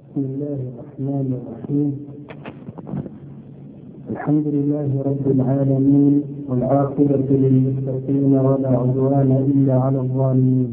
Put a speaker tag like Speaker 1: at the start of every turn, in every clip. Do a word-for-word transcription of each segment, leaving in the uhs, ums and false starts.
Speaker 1: بسم الله الرحمن الرحيم. الحمد لله رب العالمين، والعاقبة للمتقين ولا عدوان إلا على الظالمين،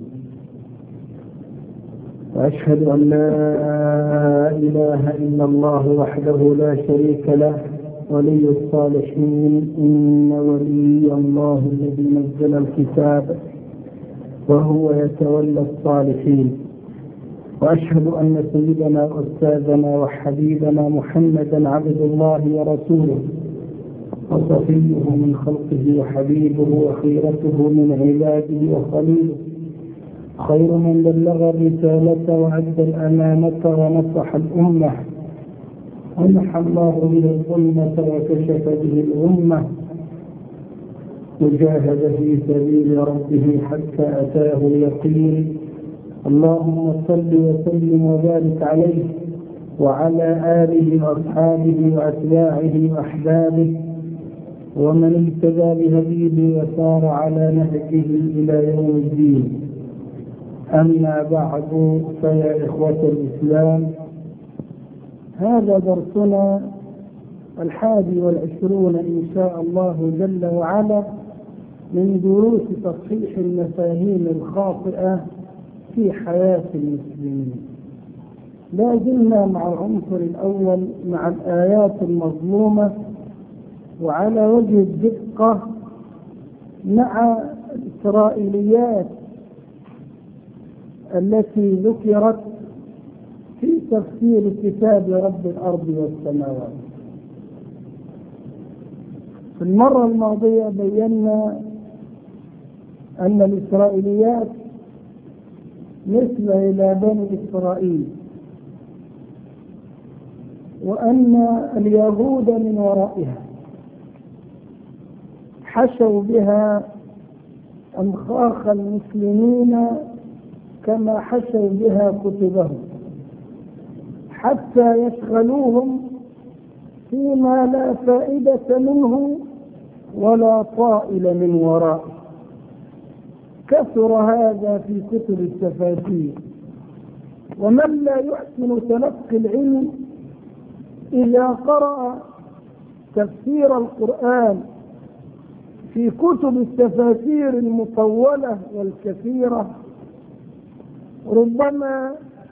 Speaker 1: وأشهد أن لا إله إلا الله وحده لا شريك له ولي الصالحين. إن ولي الله الذي نزل الكتاب وهو يتولى الصالحين. وأشهد أن سيدنا وأستاذنا وحبيبنا محمدا عبد الله ورسوله وصفيه من خلقه وحبيبه وخيرته من عباده وخليله، خير من بلغ الرسالة وأدى الأمانة ونصح الأمة ومحى الله به الظلمة وكشف به الغمة، وجاهد في سبيل ربه حتى أتاه اليقين. اللهم صل وسلم وبارك عليه وعلى آله وأصحابه وأتباعه وأحبابه ومن اهتدى بهديه وسار على نهجه إلى يوم الدين. أما بعد، فيا إخوة الإسلام، هذا درسنا الحادي والعشرون إن شاء الله جل وعلا من دروس تصحيح المفاهيم الخاطئة في حياة المسلمين. لا زلنا مع العنصر الأول مع الآيات المظلومة، وعلى وجه الدقة مع الإسرائيليات التي ذكرت في تفسير كتاب رب الأرض والسماوات. في المرة الماضية بينا أن الإسرائيليات مثل إلى بني إسرائيل، وأن اليهود من ورائها حشوا بها أمخاخ المسلمين كما حشوا بها كتبهم، حتى يشغلوهم فيما لا فائدة منه ولا طائل من ورائه. كثر هذا في كتب التفاسير، ومن لا يحسن تلقي العلم إذا قرأ تفسير القرآن في كتب التفاسير المطولة والكثيرة ربما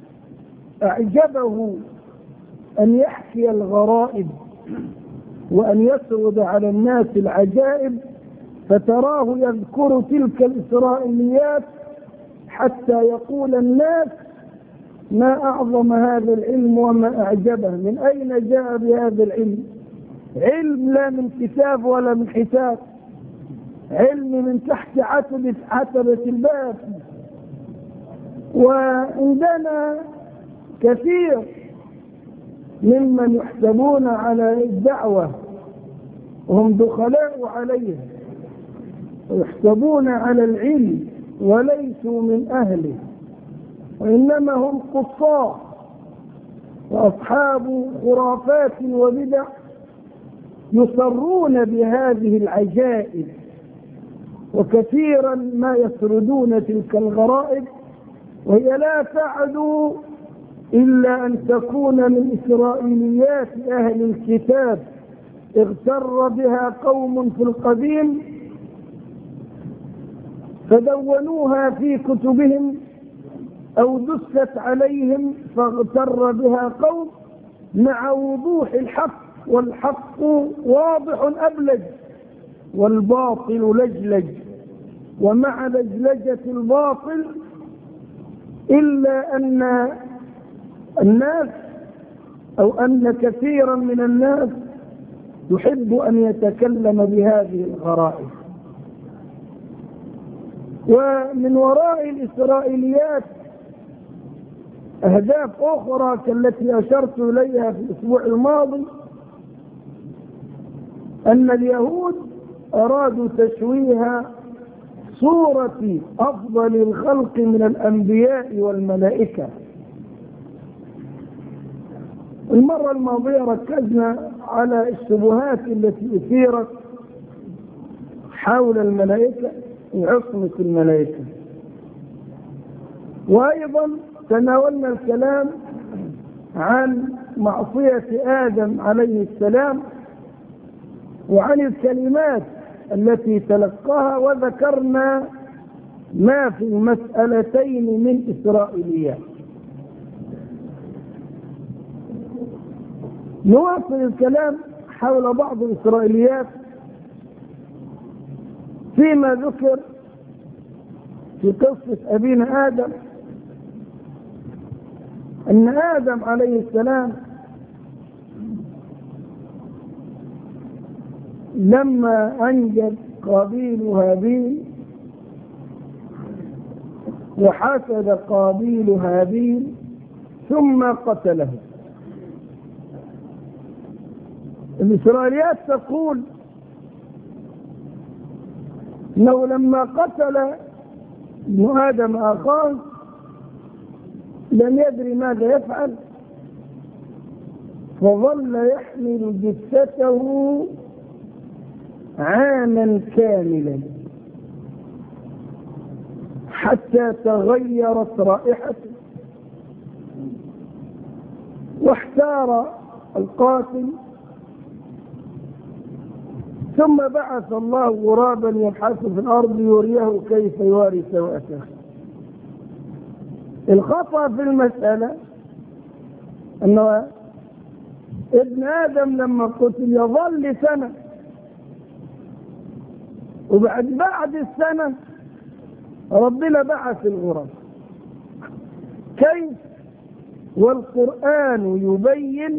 Speaker 1: أعجبه أن يحكي الغرائب وأن يسرد على الناس العجائب، فتراه يذكر تلك الإسرائيليات حتى يقول الناس ما أعظم هذا العلم وما أعجبه. من أين جاء بهذا العلم؟ علم لا من كتاب ولا من حساب، علم من تحت عتبة عتبة الباب. وعندنا كثير ممن يحسبون على الدعوة وهم دخلاء عليها، ويحسبون على العلم وليسوا من أهله، وإنما هم قصاص وأصحاب خرافات وبدع يصرون بهذه العجائب. وكثيرا ما يسردون تلك الغرائب وهي لا تعد إلا أن تكون من إسرائيليات أهل الكتاب اغتر بها قوم في القديم فدونوها في كتبهم أو دست عليهم فاغتر بها قوم، مع وضوح الحق، والحق واضح أبلج والباطل لجلج. ومع لجلجة الباطل إلا أن الناس أو أن كثيرا من الناس يحب أن يتكلم بهذه الغرائب. ومن وراء الإسرائيليات أهداف أخرى كالتي أشرت إليها في الأسبوع الماضي، أن اليهود أرادوا تشويه صورة أفضل الخلق من الأنبياء والملائكة. المرة الماضية ركزنا على الشبهات التي أثيرت حول الملائكة وعصمة الملائكة، وأيضا تناولنا الكلام عن معصية آدم عليه السلام وعن الكلمات التي تلقاها، وذكرنا ما في المسألتين من إسرائيليات. نواصل الكلام حول بعض الإسرائيليات فيما ذكر في قصة أبينا آدم، أن آدم عليه السلام لما أنجب قابيل هابيل وحسد قابيل هابيل ثم قتله. الإسرائيليات تقول أنه لما قتل ابن آدم أخاه لم يدري ماذا يفعل، فظل يحمل جثته عاما كاملا حتى تغيرت رائحته، واحتار القاتل، ثم بعث الله غرابا يبحث في الأرض ليريه كيف يواري سوءته. الخطأ في المسألة أن ابن آدم لما قتل يظل سنة، وبعد بعد السنة ربنا بعث الغراب. كيف؟ والقرآن يبين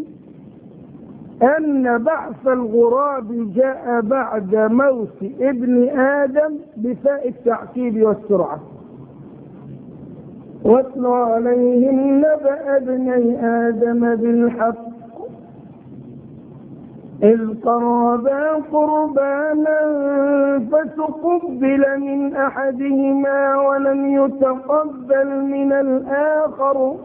Speaker 1: أن بعث الغراب جاء بعد موت ابن آدم بفاء التعقيب والسرعة. واتل عليهم نبأ ابني آدم بالحق إذ قربا قربانا فتقبل من أحدهما ولم يتقبل من الآخر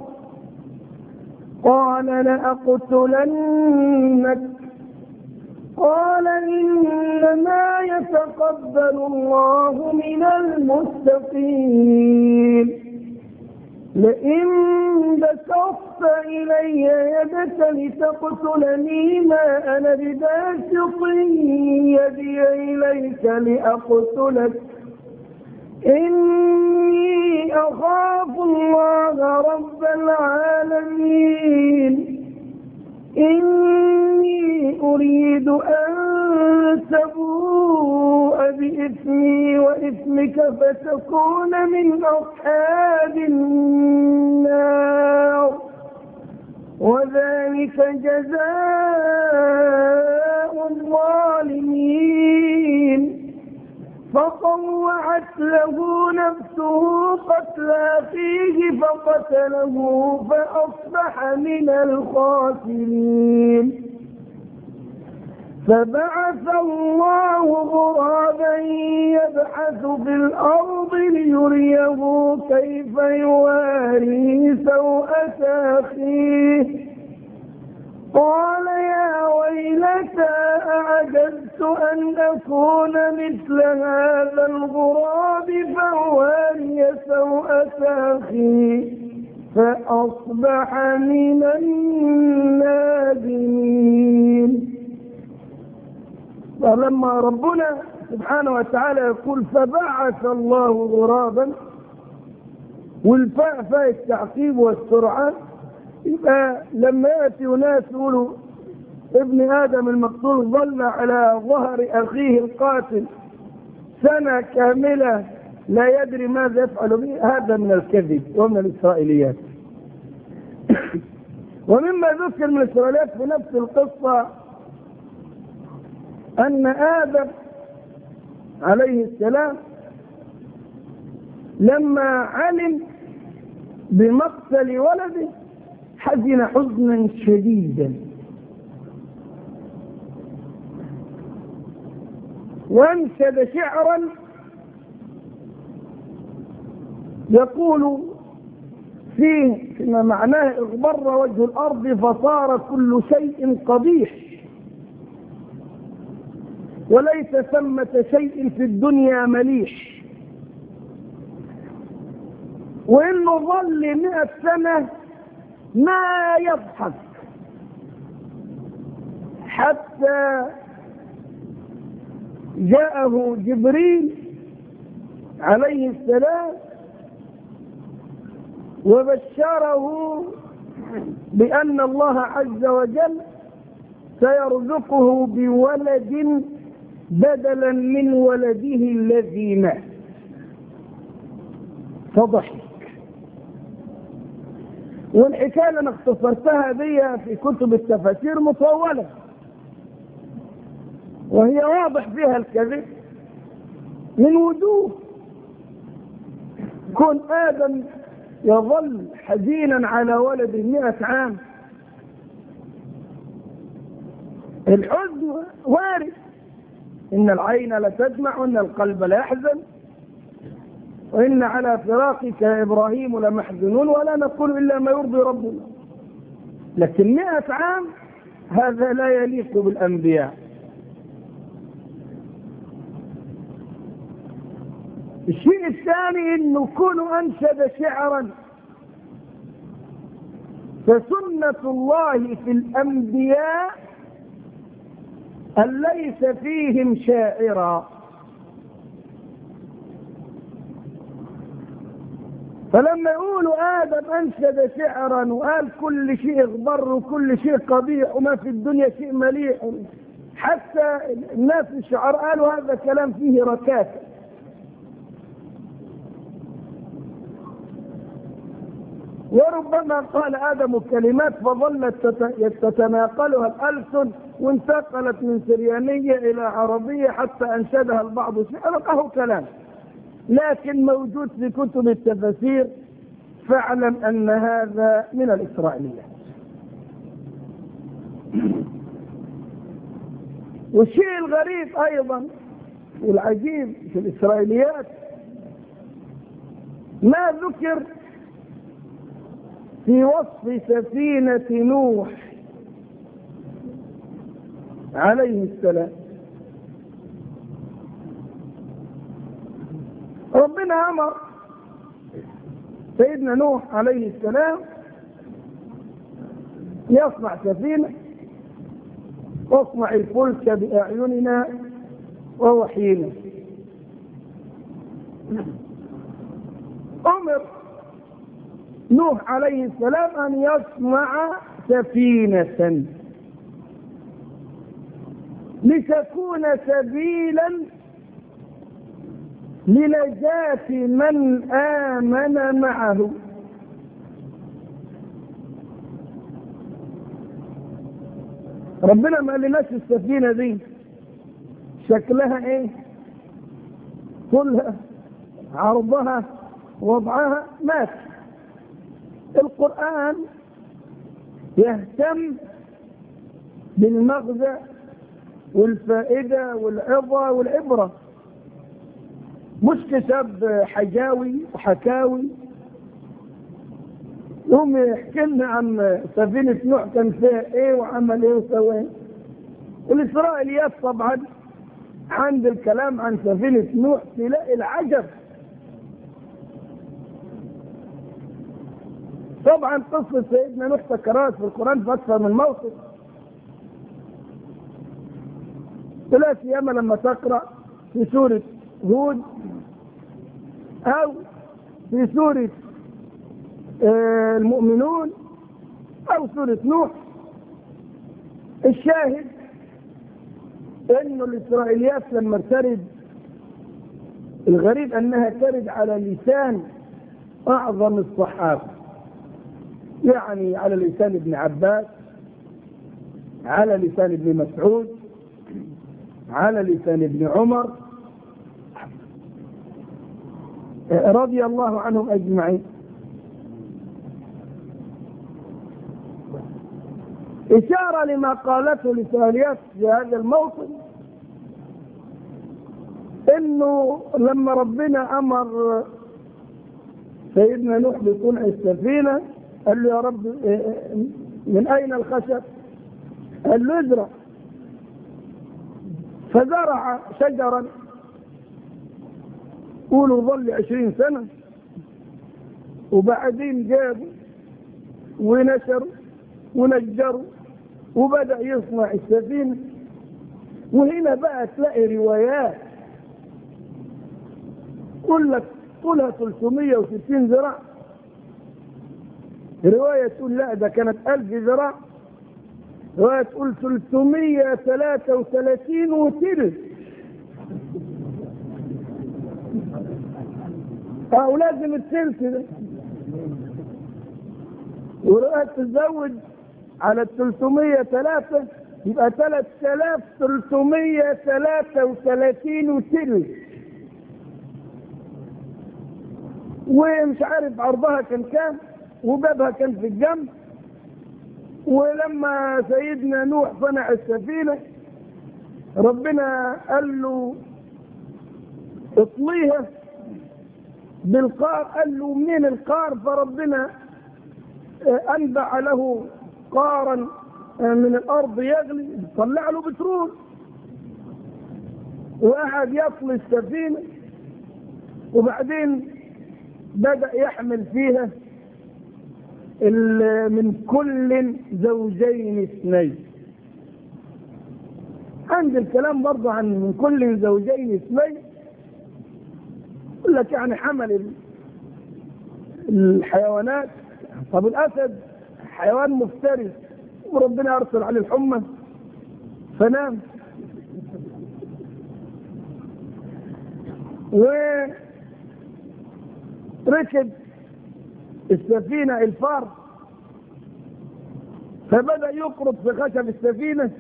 Speaker 1: قال لأقتلنك قال إنما يتقبل الله من المتقين لئن بسطت إلي يدك لتقتلني ما أنا بباسط يدي إليك لأقتلك إني أخاف الله رب العالمين إني أريد أن تبوء بإثمي وإثمك فتكون من أصحاب النار وذلك جزاء الظالمين. فطوعت له نفسه قتل أخيه فقتله فأصبح من الخاسرين. فبعث الله غرابا يبحث في الأرض ليريه كيف يواري سوءة أخيه قال يا ويلتى أعجزت أن أكون مثل هذا الغراب فأواري سوءة أخي فأصبح من النادمين. فلما ربنا سبحانه وتعالى يقول فبعث الله غرابا، والفاء فاء التعقيب والسرعة، يبقى لما يأتي ناس يقولوا ابن آدم المقتول ظل على ظهر أخيه القاتل سنة كاملة لا يدري ماذا يفعل به، هذا من الكذب ومن الإسرائيليات. ومما ذكر من الإسرائيليات في نفس القصة أن آدم عليه السلام لما علم بمقتل ولده حزن حزنا شديدا، وانشد شعرا يقول فيه فيما معناه اغبر وجه الأرض فصار كل شيء قبيح وليس ثمة شيء في الدنيا مليح. وإنه ظل مئة سنة ما يضحك حتى جاءه جبريل عليه السلام وبشره بأن الله عز وجل سيرزقه بولد بدلا من ولده الذي مات، فضحك. والحكاية اللي انا اختصرتها دي في كتب التفاسير مطولة، وهي واضح فيها الكذب من وجوه. كون آدم يظل حزينا على ولد مئة عام، الحزن وارد، إن العين لتدمع وإن القلب لا يحزن وإن على فراقك يا إبراهيم لمحزنون ولا نقول إلا ما يرضي ربنا. لكن مئة عام هذا لا يليق بالأنبياء. الشيء الثاني إنه كونوا أنشد شعرا، فسنة الله في الأنبياء أن ليس فيهم شاعرا. فلما يقولوا آدم أنشد شعرا وقال كل شيء غبر وكل شيء قبيح وما في الدنيا شيء مليح، حتى الناس الشعراء قالوا هذا كلام فيه ركاكة. وربما قال آدم كلمات فظلت تتناقلها الألسن وانتقلت من سريانية إلى عربية حتى أنشدها البعض شعرا، كلام لكن موجود في كتب التفاسير. فاعلم أن هذا من الإسرائيليات. والشيء الغريب أيضا والعجيب في الإسرائيليات ما ذكر في وصف سفينة نوح عليه السلام. ربنا أمر سيدنا نوح عليه السلام يصنع سفينة، واصنع الفلك بأعيننا ووحينا. أمر نوح عليه السلام أن يصنع سفينة لتكون سبيلا لنجاة من آمن معه. ربنا ما قالناش السفينة دي شكلها ايه، طولها، عرضها، وضعها، مات. القرآن يهتم بالمغزى والفائدة والعظة والعبرة، مش كتاب حجاوي وحكاوي. هم يحكي لنا عن سفينة نوح كان فيها ايه وعمل ايه وسوى ايه. والإسرائيليات طبعا عند الكلام عن سفينة نوح تلاقي العجب. طبعا قصة سيدنا نوح تكررت في القرآن في أكثر من موقف. لا سيما لما تقرأ في سورة هود أو في سورة المؤمنون أو سورة نوح. الشاهد أنه الإسرائيليات لما ترد، الغريب أنها ترد على لسان أعظم الصحابة، يعني على لسان ابن عباس، على لسان ابن مسعود، على لسان ابن عمر رضي الله عنهم أجمعين. إشارة لما قالته الإسرائيليات في هذا الموطن، إنه لما ربنا أمر سيدنا نوح بصنع السفينة قال له يا رب من أين الخشب؟ قال له ازرع. فزرع شجرا قولوا ظل عشرين سنة، وبعدين جابوا ونشر ونجر وبدأ يصنع السفينة. وهنا بقى تلاقي روايات يقول لك طولها ثلاثمائة وستين ذراع، رواية تقول لا ده كانت ألف ذراع، رواية تقول ثلاثمائة وثلاثة وثلاثين وتلت. أو لازم التلت ده، ورواية تزود على الثلاثمائة وثلاثة يبقى ثلاثة آلاف وثلاثمائة وثلاثة وثلاثين وتلت. ومش عارف عرضها كان كام وبابها كان في الجنب. ولما سيدنا نوح صنع السفينة ربنا قال له اطليها بالقار، قال له منين القار؟ فربنا انبع له قارا من الارض يغلي، طلع له بترول، وقعد يطلي السفينة. وبعدين بدأ يحمل فيها من كل زوجين اثنين. عند الكلام برضه عن من كل زوجين اثنين يقول لك يعني حمل الحيوانات. طب الأسد حيوان مفترس وربنا أرسل عليه الحمى فنام. وركب السفينة الفار فبدأ يقرب في خشب السفينة.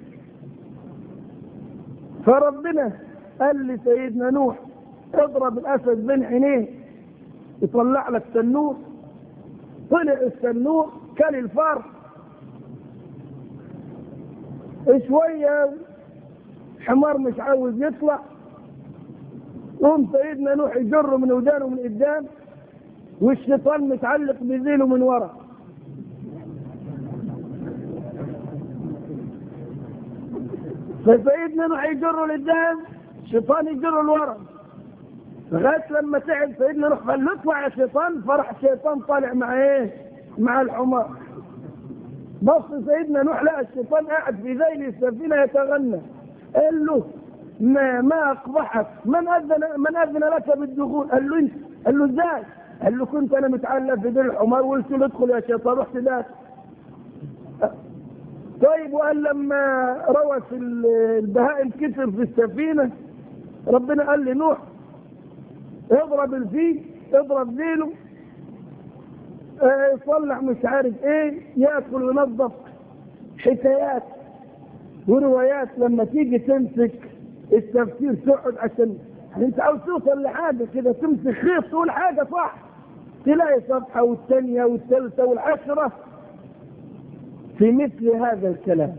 Speaker 1: فربنا قال لسيدنا نوح اضرب الأسد بين عينيه يطلع لك تنور. طلع التنور كان الفار. شوية حمار مش عاوز يطلع، قوم سيدنا نوح يجره من ودانه من قدام، والشيطان متعلق بذيله من ورا. فسيدنا نوح يجره لقدام، الشيطان يجره لورا، لغايه لما تعب سيدنا نوح قال له اطلع يا شيطان. فرح الشيطان طالع مع ايه؟ مع الحمار. بص سيدنا نوح لقى الشيطان قاعد في ذيل السفينه يتغنى. قال له ما ما اقبحك، من اذن من اذن لك بالدخول؟ قال له انت. قال له ازاي؟ قال له كنت انا متعلق في ذيل الحمار وقلت له ادخل يا شيطان، رحت داخل. طيب وقال لما روت البهائم كتر في السفينه ربنا قال لي نوح اضرب الفيل، اضرب ذيله، اه يصلح مش عارف ايه، ياكل وينظف. حكايات وروايات لما تيجي تمسك التفسير تقعد عشان انت عاوز توصل لحاجه كده، تمسك خيط تقول حاجه صح، تلاقي صفحه والثانيه والثالثه والعشره في مثل هذا الكلام.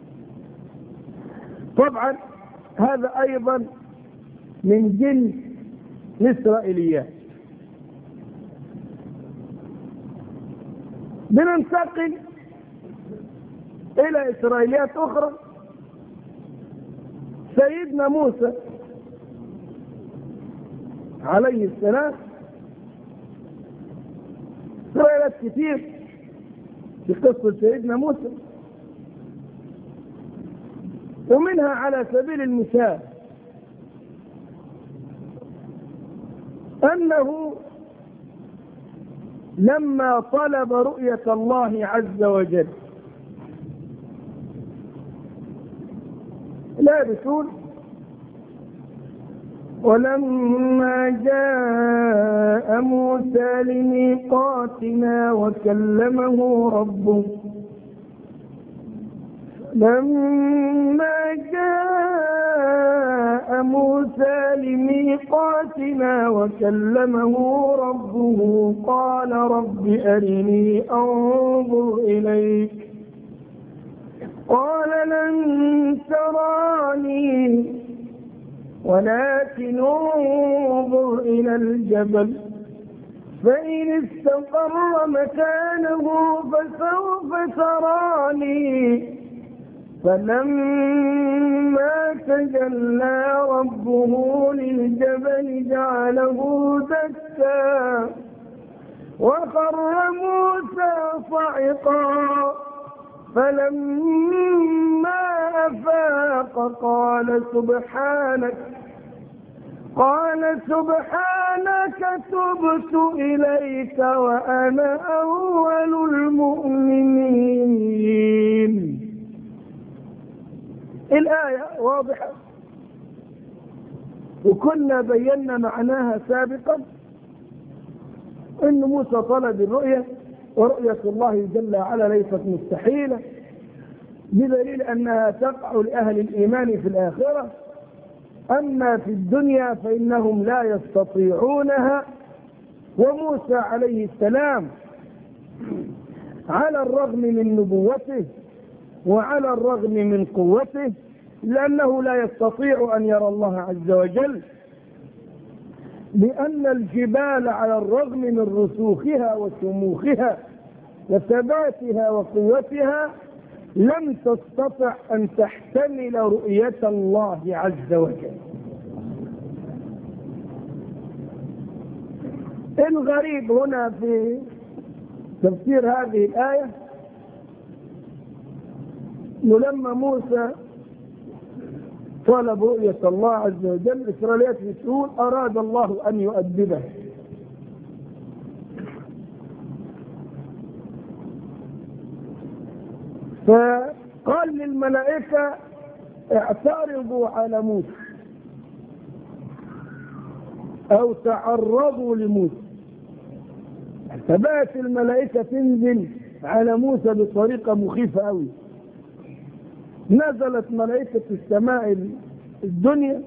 Speaker 1: طبعا هذا ايضا من جنس الإسرائيليات. بننتقل إلى إسرائيليات أخرى. سيدنا موسى عليه السلام إسرائيليات كتير في قصة سيدنا موسى، ومنها على سبيل المثال أنه لما طلب رؤية الله عز وجل لا بتقول ولما جاء موسى لميقاتنا وكلمه ربه لما جاء موسى لميقاتنا وكلمه ربه قال رب أرني أنظر إليك قال لن تراني ولكن انظر إلى الجبل فإن استقر مكانه فسوف تراني فلما تجلى ربه للجبل جعله دكا وخر موسى موسى صعقا فلما أفاق قال سبحانك قال سبحانك تبت إليك وأنا أول المؤمنين. الآية واضحة وكنا بينا معناها سابقا، أن موسى طلب الرؤية ورؤية الله جل وعلا ليست مستحيلة، بدليل أنها تقع لأهل الإيمان في الآخرة، أما في الدنيا فإنهم لا يستطيعونها. وموسى عليه السلام على الرغم من نبوته وعلى الرغم من قوته، لأنه لا يستطيع أن يرى الله عز وجل، لأن الجبال على الرغم من رسوخها وشموخها وثباتها وقوتها لم تستطع أن تحتمل رؤية الله عز وجل. الغريب هنا في تفسير هذه الآية أنه لما موسى طلب رؤية الله عز وجل، الإسرائيليات بتقول أراد الله أن يؤدبه، فقال للملائكة اعترضوا على موسى أو تعرضوا لموسى، فبقت الملائكة تنزل على موسى بطريقة مخيفة أوي. نزلت ملائكة السماء الدنيا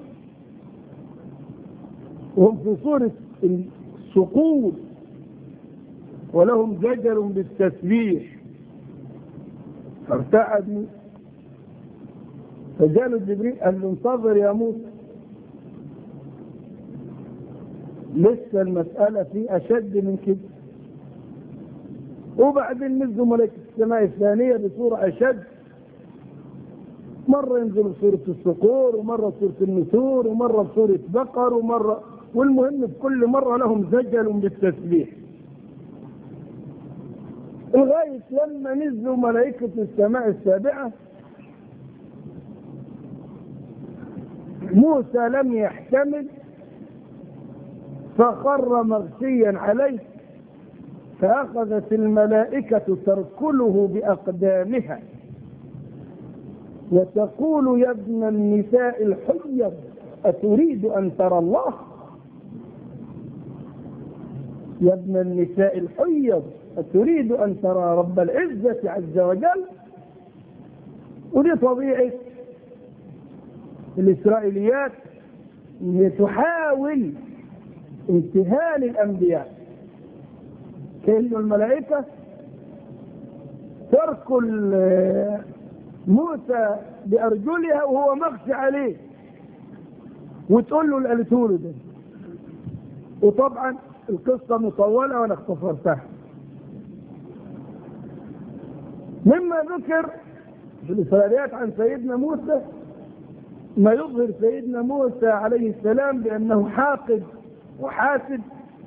Speaker 1: وهم في صورة الصقور ولهم زجر بالتسبيح، فارتعد موسى، فجاله جبريل قال له انتظر يا موسى، لسه المسألة في أشد من كده. وبعدين نزلوا ملائكة السماء الثانية بصورة أشد، مرة ينزلوا بصورة الصقور ومرة بصورة النسور ومرة بصورة بقر ومرة، والمهم في كل مرة لهم زجل بالتسبيح، لغاية لما نزلوا ملائكة السماء السابعة موسى لم يحتمل فخر مغشيا عليه، فأخذت الملائكة تركله بأقدامها وتقول يا ابن النساء الحيض أتريد أن ترى الله؟ يا ابن النساء الحيض أتريد أن ترى رب العزة عز وجل. ودي طبيعة الإسرائيليات اللي تحاول امتهان الأنبياء، كأن الملائكة تركل موسى بأرجلها وهو مغشي عليه وتقول له اللي قالته له ده. وطبعا القصة مطولة وأنا اختصرتها. مما ذكر في الإسرائيليات عن سيدنا موسى ما يظهر سيدنا موسى عليه السلام بأنه حاقد وحاسد،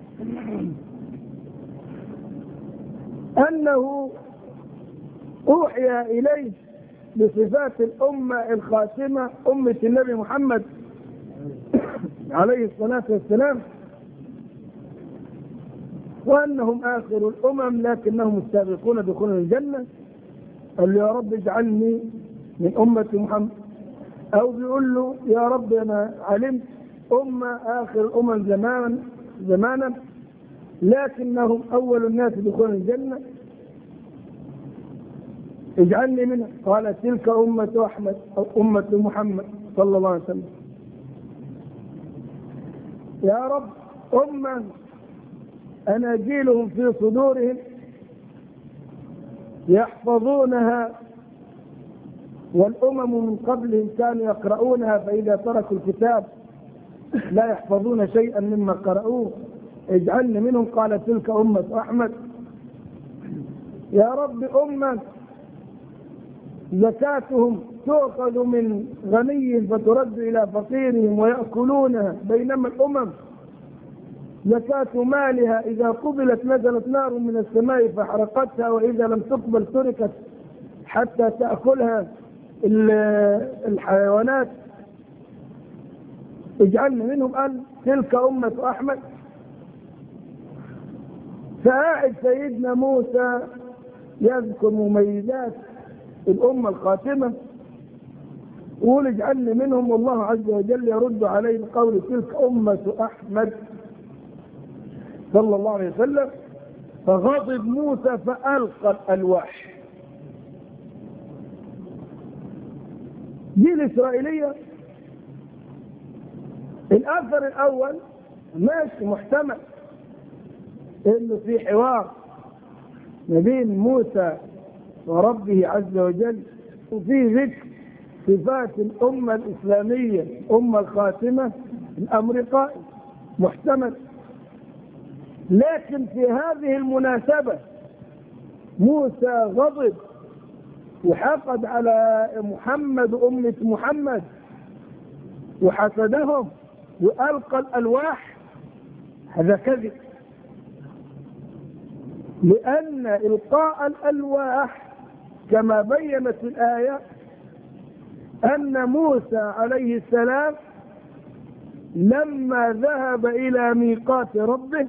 Speaker 1: أنه أوحي إليه بصفات الأمة الخاتمة أمة النبي محمد عليه الصلاة والسلام، وأنهم آخر الأمم لكنهم السابقون دخول الجنة. قال له يا رب اجعلني من أمة محمد، أو بيقول له يا رب أنا علمت أمة آخر الأمم زمانا زمانا لكنهم أول الناس دخول الجنة، اجعلني منها. قال تلك أمة أحمد أو أمة محمد صلى الله عليه وسلم. يا رب أمة أناجيلهم في صدورهم يحفظونها، والأمم من قبلهم كانوا يقرؤونها فإذا تركوا الكتاب لا يحفظون شيئا مما قرأوه، اجعلني منهم. قال تلك أمة أحمد. يا رب أمة زكاتهم تؤخذ من غني فترد إلى فقيرهم ويأكلونها، بينما الأمم زكاة مالها إذا قبلت نزلت نار من السماء فحرقتها، وإذا لم تقبل تركت حتى تأكلها الحيوانات. اجعلنا منهم أن تلك أمة أحمد. فقاعد سيدنا موسى يذكر مميزات الأمة الخاتمة، يقول اجعلني منهم، والله عز وجل يرد عليه بقول تلك أمة أحمد صلى الله عليه وسلم. فغضب موسى فألقى الألواح. دي الإسرائيلية. الأثر الأول ماشي محتمل إنه في حوار ما بين موسى وربه عز وجل، وفي ذكر صفات الأمة الإسلامية الأمة الخاتمة، الأمر قائم محتمل. لكن في هذه المناسبة موسى غضب وحقد على محمد وأمة محمد وحسدهم وألقى الألواح، هذا كذب. لأن إلقاء الألواح كما بينت الآية أن موسى عليه السلام لما ذهب إلى ميقات ربه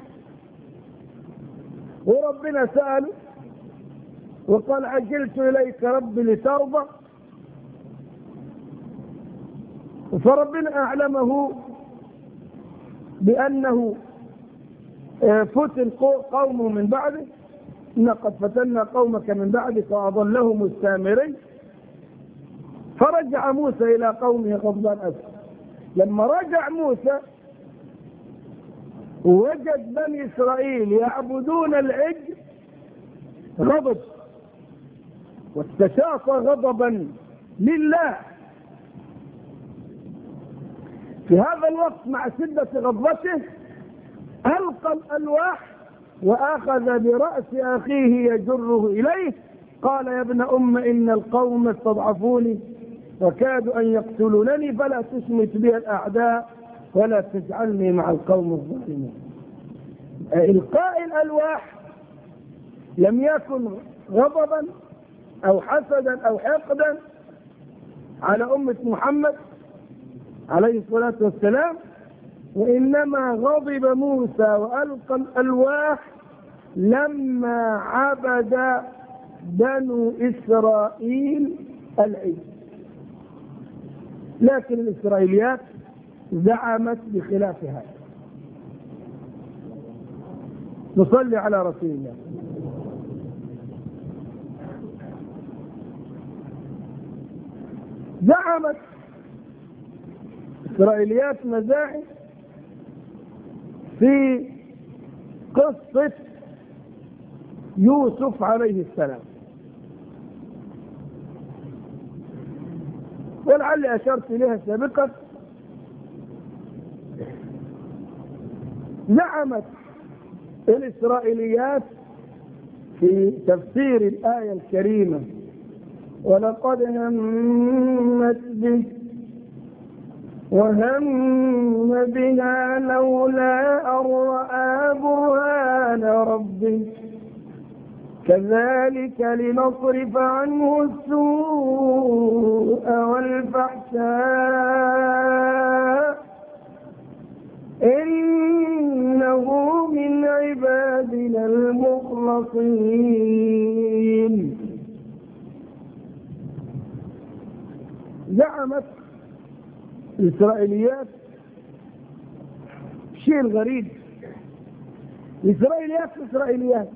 Speaker 1: وربنا سأله وقال عجلت إليك ربي لترضى، فربنا أعلمه بأنه فتن قومه من بعده، إن قد فتنا قومك من بعدك وأضلهم السامري. فرجع موسى إلى قومه غضبان أسف. لما رجع موسى وجد بني إسرائيل يعبدون العجل غضب واستشاط غضبا لله. في هذا الوقت مع شدة غضبته ألقى الألواح وأخذ برأس أخيه يجره إليه، قال يا ابن أم إن القوم استضعفوني وكادوا أن يقتلونني فلا تشمت بي الأعداء ولا تجعلني مع القوم الظالمين. إلقاء الألواح لم يكن غضبا أو حسدا أو حقدا على أمة محمد عليه الصلاة والسلام، وإنما غضب موسى وألقى الألواح لما عبد بنو إسرائيل العجل. لكن الإسرائيليات زعمت بخلاف هذا. نصلي على رسول الله. زعمت إسرائيليات مزاعم في قصة يوسف عليه السلام، ولعلي أشرت إليها سابقا. زعمت الإسرائيليات في تفسير الآية الكريمة ولقد همت به وهم بها لولا أن رأى برهان ربه كذلك لنصرف عنه السوء والفحشاء إنه من عبادنا المخلصين. زعمت الإسرائيليات شيء الغريب، الإسرائيليات إسرائيليات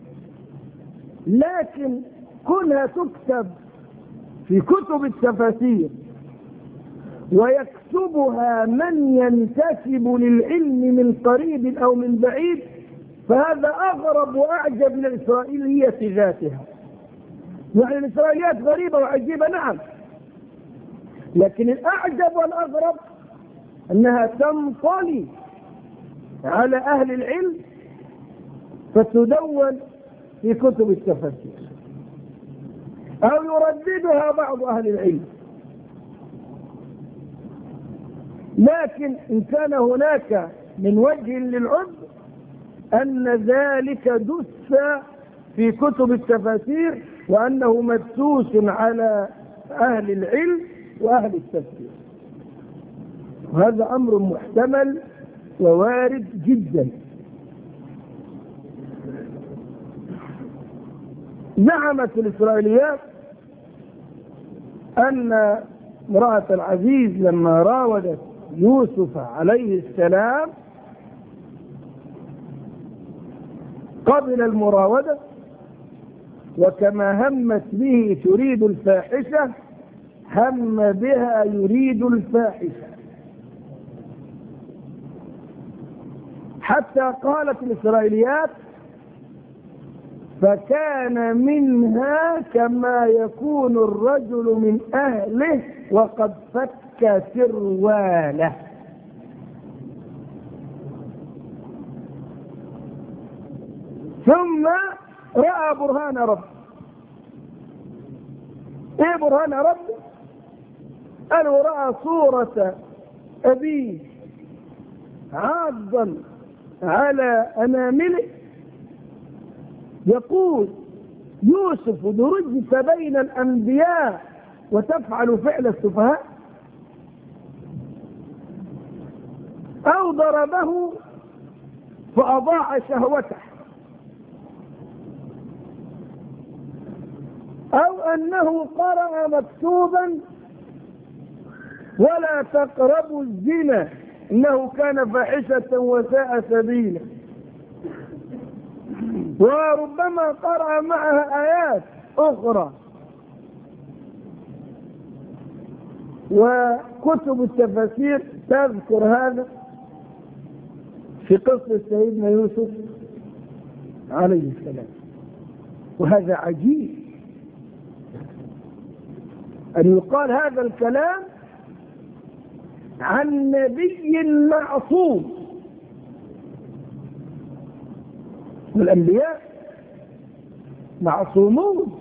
Speaker 1: لكن كلها تكتب في كتب التفاسير ويكتبها من ينتسب للعلم من قريب أو من بعيد، فهذا أغرب وأعجب من الإسرائيلية ذاتها. يعني الإسرائيليات غريبة وعجيبة نعم، لكن الأعجب والأغرب أنها تنطلي على أهل العلم فتدون في كتب التفاسير أو يرددها بعض أهل العلم. لكن إن كان هناك من وجه للعذر أن ذلك دس في كتب التفاسير وأنه مدسوس على أهل العلم وأهل التفسير، وهذا أمر محتمل ووارد جدا. زعمت الإسرائيليات أن امرأة العزيز لما راودت يوسف عليه السلام قبل المراودة، وكما همت به تريد الفاحشة هم بها يريد الفاحشة، حتى قالت الإسرائيليات فكان منها كما يكون الرجل من أهله وقد فك سرواله. ثم رأى برهان رب. ايه برهان رب؟ قالوا رأى صورة أبيه عاضا على أنامله يقول يوسف درجت بين الأنبياء وتفعل فعل السفهاء، أو ضربه فأضاع شهوته، أو أنه قرأ مكتوبا ولا تقربوا الزنا إنه كان فاحشة وساء سبيلا، وربما قرأ معها آيات أخرى. وكتب التفاسير تذكر هذا في قصة سيدنا يوسف عليه السلام. وهذا عجيب أن يقال هذا الكلام عن نبي معصوم. والأنبياء معصومون،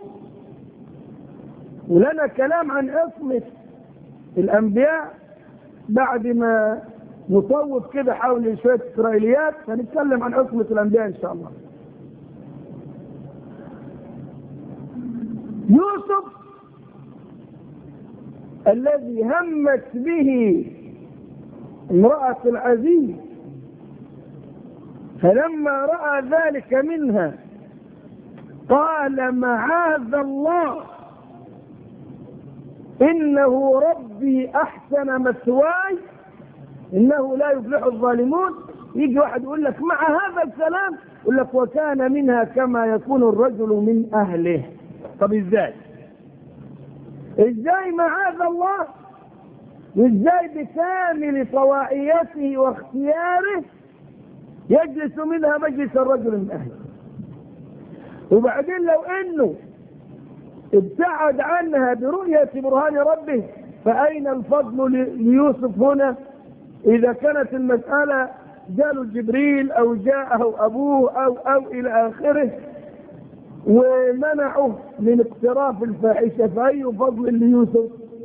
Speaker 1: ولنا كلام عن عصمة الأنبياء بعد ما نطوف كده حول شوية إسرائيليات هنتكلم عن عصمة الأنبياء إن شاء الله. يوسف الذي همت به امرأة العزيز، فلما رأى ذلك منها قال معاذ الله إنه ربي أحسن مثواي إنه لا يفلح الظالمون. يجي واحد يقول لك مع هذا الكلام يقول لك وكان منها كما يكون الرجل من أهله. طب إزاي إزاي معاذ الله، وإزاي بكامل طواعيته واختياره يجلس منها مجلس الرجل من أهله؟ وبعدين لو أنه ابتعد عنها برؤية برهان ربه فأين الفضل ليوسف هنا؟ إذا كانت المسألة جاء جبريل أو جاءه أبوه أو أو إلى آخره ومنعه من اقتراف الفاحشة، فأي فضل ليوسف؟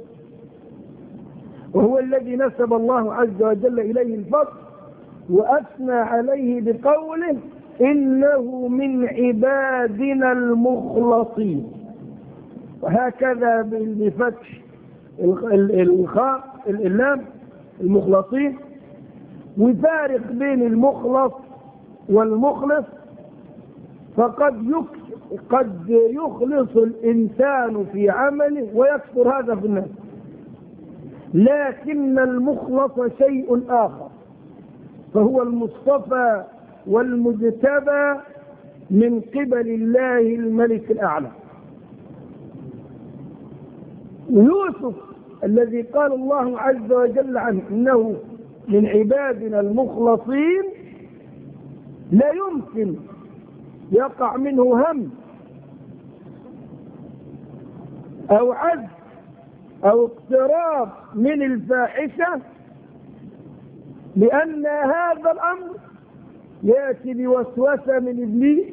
Speaker 1: وهو الذي نسب الله عز وجل إليه الفضل وأثنى عليه بقوله إنه من عبادنا المخلصين. وهكذا بفتح الخاء اللام المخلصين، وفارق بين المخلص والمخلص، فقد قد يخلص الإنسان في عمله ويكثر هذا في الناس، لكن المخلص شيء آخر، فهو المصطفى والمجتبى من قبل الله الملك الأعلى. يوسف الذي قال الله عز وجل عنه إنه من عبادنا المخلصين لا يمكن يقع منه هم أو عجز أو اقتراب من الفاحشة، لأن هذا الأمر يأتي بوسوسة من إبليس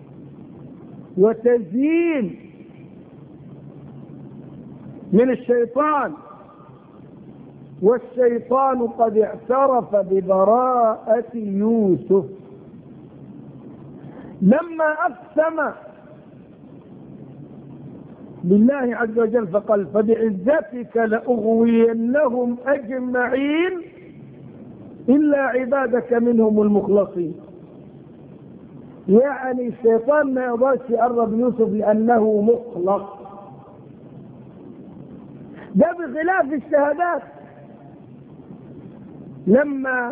Speaker 1: وتزيين من الشيطان والشيطان قد اعترف ببراءة يوسف. لما أقسم بالله عز وجل فقال فبعزتك لأغوينهم أجمعين إلا عبادك منهم المخلصين. يعني الشيطان ما يقدرش يقرب يوسف لأنه مخلص. ده بخلاف الشهادات. لما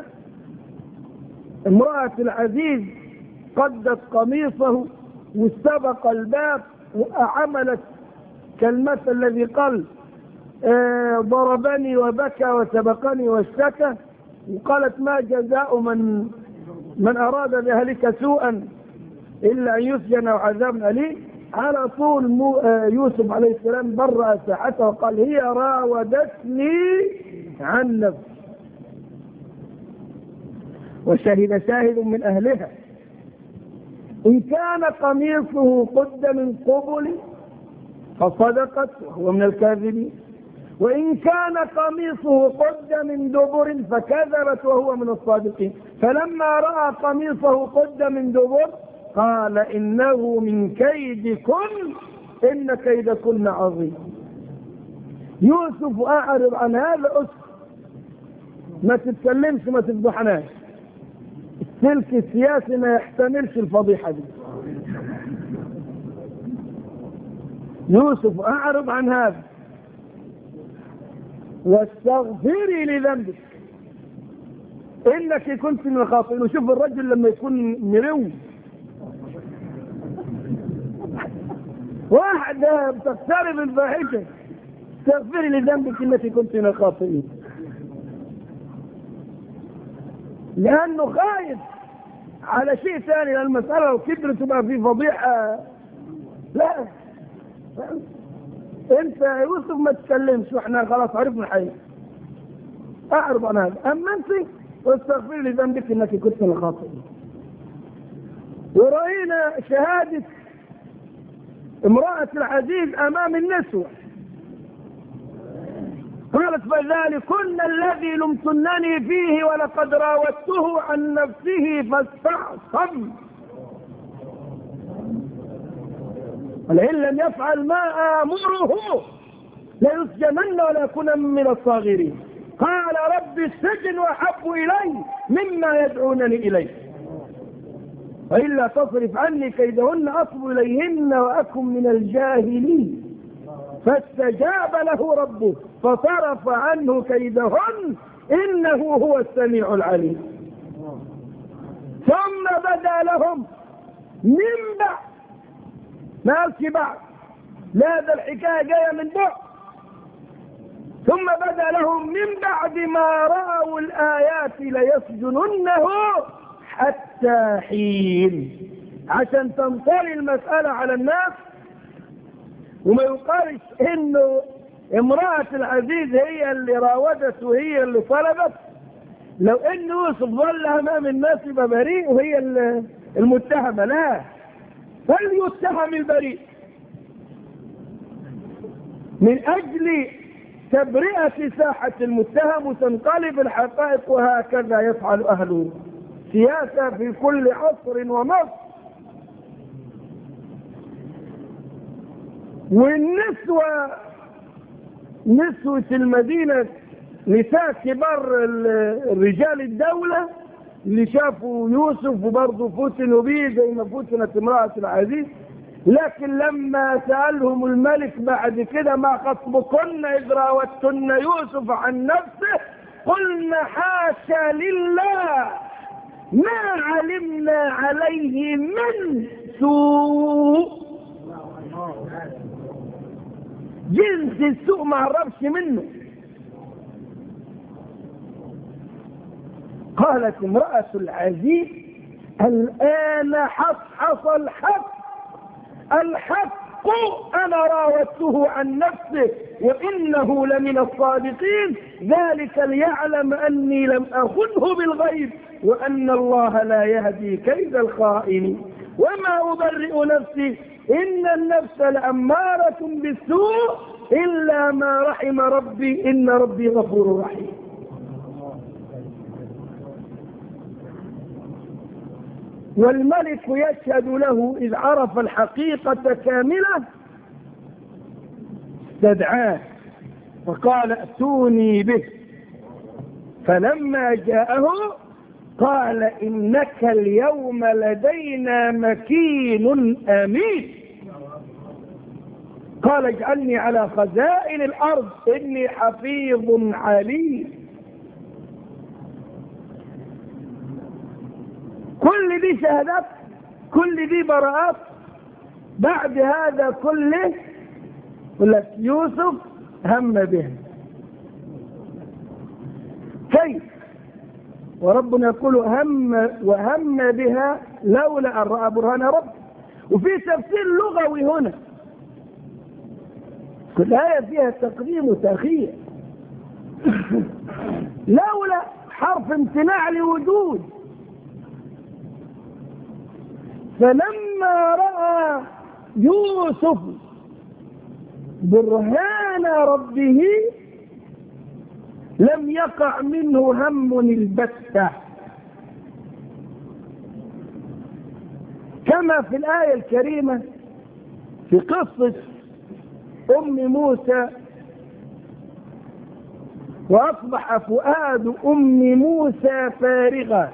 Speaker 1: امرأة العزيز قدت قميصه واستبق الباب وعملت كالمثل الذي قال آه ضربني وبكى وسبقني واشتكى، وقالت ما جزاء من من أراد بأهلك سوءا إلا أن يسجن أو عذاب أليم. على طول يوسف عليه السلام برأ ساحته وقال هي راودتني عن نفسي. وشهد شاهد من أهلها إن كان قميصه قد من قبل فصدقت وهو من الكاذبين، وإن كان قميصه قد من دبر فكذبت وهو من الصادقين. فلما رأى قميصه قد من دبر قال إنه من كيدكن إن كيدكن عظيم. يوسف أعرض عن هذا أسر، ما تتكلمش ما تفضحناش. السلك السياسي ما يحتملش الفضيحة دي. يوسف أعرض عن هذا واستغفري لذنبك إنك كنت من الخاطئين. وشوف الرجل لما يكون مروي واحدة بتقترب الفاحشة استغفري لذنبك إنك كنت من الخاطئين، لأنه خايف على شيء ثاني. لأن المسألة لو كبرت تبقى في فضيحة. لا انت يا يوسف ما تتكلمش واحنا خلاص عرفنا الحقيقة. اعرض عن هذا. اما انت واستغفر لي ذنبك انك كنت من الخاطئين. ورأينا شهادة امرأة العزيز امام النسوة قالت فذلكن الذي لمتنني فيه ولقد راودته عن نفسه فاستعصم ولئن لم يفعل ما آمره ليسجنن ولا يكون من الصاغرين. قال رب السجن أحب إلي مما يدعونني إليه وإلا تصرف عني كيدهن أصب إليهن وأكن من الجاهلين. فاستجاب له ربه فصرف عنه كيدهن إنه هو السميع العليم. ثم بدا لهم من بعد ما قالش بعد، لا ده الحكاية جاية من بعد. ثم بدا لهم من بعد ما رأوا الآيات ليسجننه حتى حين، عشان تنطلي المسألة على الناس وما يقالش انه امرأة العزيز هي اللي راودت وهي اللي طلبت. لو ان يوسف ظل امام الناس يبقى بريء وهي المتهمة. لا، فليتهم البريء من اجل تبرئة ساحة المتهم وتنقلب الحقائق. وهكذا يفعل اهل سياسة في كل عصر ومصر. والنسوة نسوة المدينة نساء كبار الرجال الدولة اللي شافوا يوسف وبرضه فتنوا به زي ما فتنت امرأة العزيز. لكن لما سألهم الملك بعد كده ما خطبكن إذ راوتن يوسف عن نفسه قلنا حاشا لله ما علمنا عليه من سوء. جنس السوء ما عرفش منه. قالت امرأة العزيز الآن حصحص الحق الحق أنا راودته عن نفسه وإنه لمن الصادقين ذلك ليعلم أني لم أخنه بالغيب وأن الله لا يهدي كيد الخائن وما أبرئ نفسي إن النفس لأمارة بالسوء إلا ما رحم ربي إن ربي غفور رحيم. والملك يشهد له إذ عرف الحقيقة كاملة استدعاه وقال ائتوني به، فلما جاءه قال إنك اليوم لدينا مكين أمين. قال اجعلني على خزائن الأرض إني حفيظ عليم. كل دي شهادات، كل دي براءات. بعد هذا كله يقول لك يوسف هم به. كيف؟ وربنا يقول هم وهم بها لولا أن رأى برهان رب. وفي تفسير لغوي هنا، كل آية فيها تقديم وتأخير. لولا حرف امتناع لوجود. فلما رأى يوسف برهان ربه لم يقع منه هم البتة، كما في الآية الكريمة في قصة أم موسى: وأصبح فؤاد أم موسى فارغا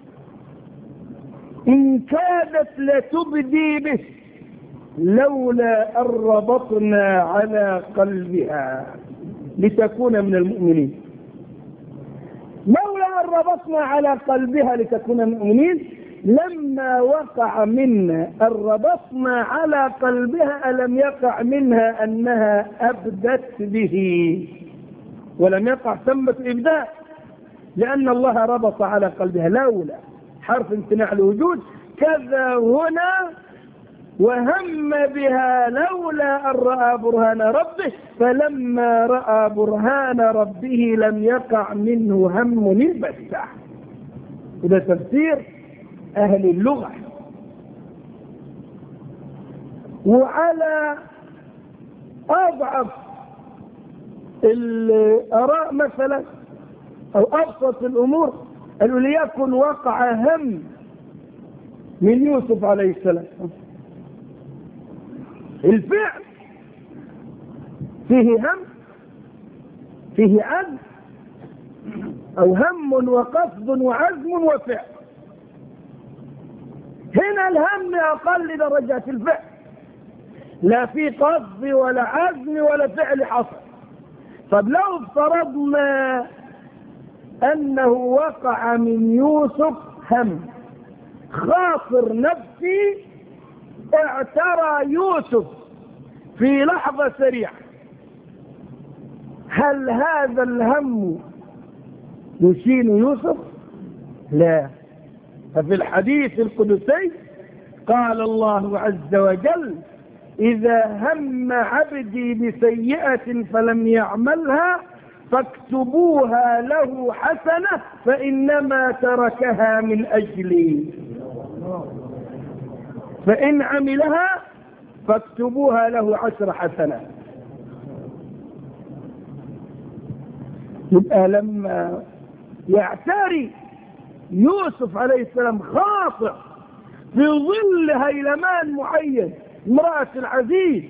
Speaker 1: إن كادت لتبدي به لولا أن ربطنا على قلبها لتكون من المؤمنين. لولا أن ربطنا على قلبها لتكون من المؤمنين. لما وقع منا أن ربطنا على قلبها ألم يقع منها أنها أبدت به، ولم يقع ثمة إبداء، لأن الله ربط على قلبها. لولا حرف امتناع الوجود. كذا هنا وهم بها لولا أن رأى برهان ربه، فلما رأى برهان ربه لم يقع منه هم البتة. إذا تفسير أهل اللغة. وعلى أضعف الآراء مثلا أو أبسط الأمور قالوا ليكن وقع هم من يوسف عليه السلام. الفعل فيه هم، فيه عزم، أو هم وقصد وعزم وفعل. هنا الهم أقل درجات الفعل، لا في قصد ولا عزم ولا فعل حصل. طب لو افترضنا أنه وقع من يوسف هم، خاطر نفسي اعترى يوسف في لحظة سريعة، هل هذا الهم يشين يوسف؟ لا. ففي الحديث القدسي قال الله عز وجل: إذا هم عبدي بسيئة فلم يعملها فاكتبوها له حسنة فإنما تركها من أجلي، فإن عملها فاكتبوها له عشر حسنات. يبقى لما يعتري يوسف عليه السلام خاطئ في ظل هيلمان معين، امرأة العزيز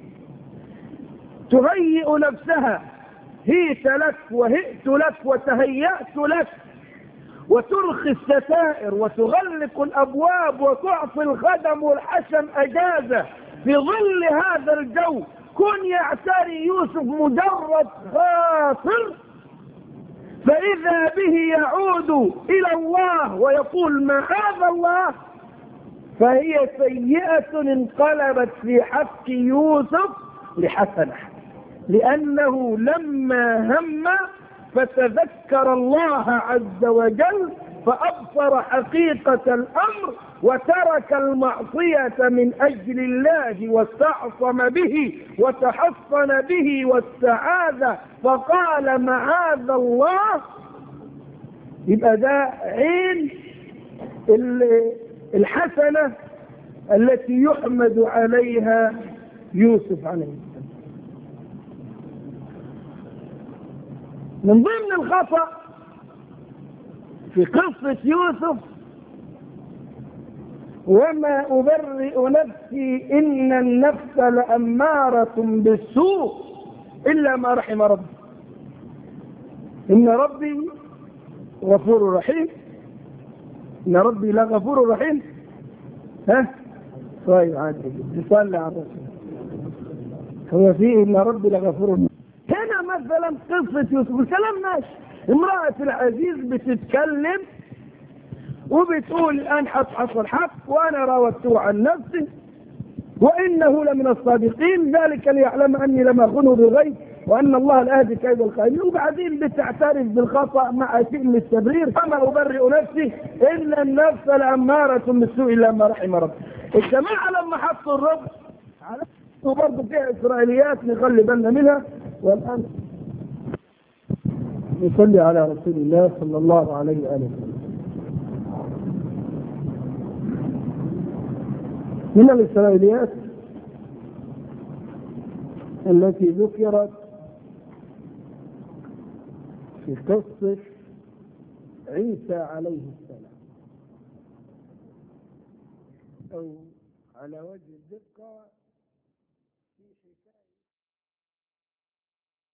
Speaker 1: تهيئ نفسها، هيت لك وهئت لك وتهيأت لك، وترخي الستائر وتغلق الأبواب وتعطي الخدم والحشم أجازة في ظل هذا الجو، كن يعتري يوسف مجرد خاطر، فإذا به يعود إلى الله ويقول معاذ الله، فهي سيئة انقلبت في حق يوسف لحسنة، لأنه لما هم فتذكر الله عز وجل فأبصر حقيقة الأمر وترك المعصية من أجل الله واستعصم به وتحصن به واستعاذ فقال معاذ الله. يبقى ده عين الحسنة التي يحمد عليها يوسف عليه السلام. من ضمن الخطأ في قصة يوسف وما أبرئ نفسي إن النفس لأمارة بالسوء إلا ما رحم ربي إن ربي غفور رحيم إن ربي لغفور رحيم. ها طيب عادي نصلي على الرسول. هو فيه إن ربي لغفور رحيم. هنا مثلا قصة يوسف الكلام ماشي، امرأة العزيز بتتكلم وبتقول الآن حصل الحق وأنا راودته عن نفسي وإنه لمن الصادقين ذلك ليعلم أني لم أخنه بالغيب وأن الله لا يهدي كيد الخائنين. وبعدين بتعترف بالخطأ مع شيء من التبرير وما أبرئ نفسي إن النفس لأمارة بالسوء إلا ما رحم ربي. الجماعة لما حطوا الرب على وبرضه فيها إسرائيليات نخلي بالنا منها. والآن نصلي على رسول الله صلى الله عليه وآله وسلم. من الإسرائيليات التي ذكرت في قصة عيسى عليه السلام أو على وجه الدقة في حكاية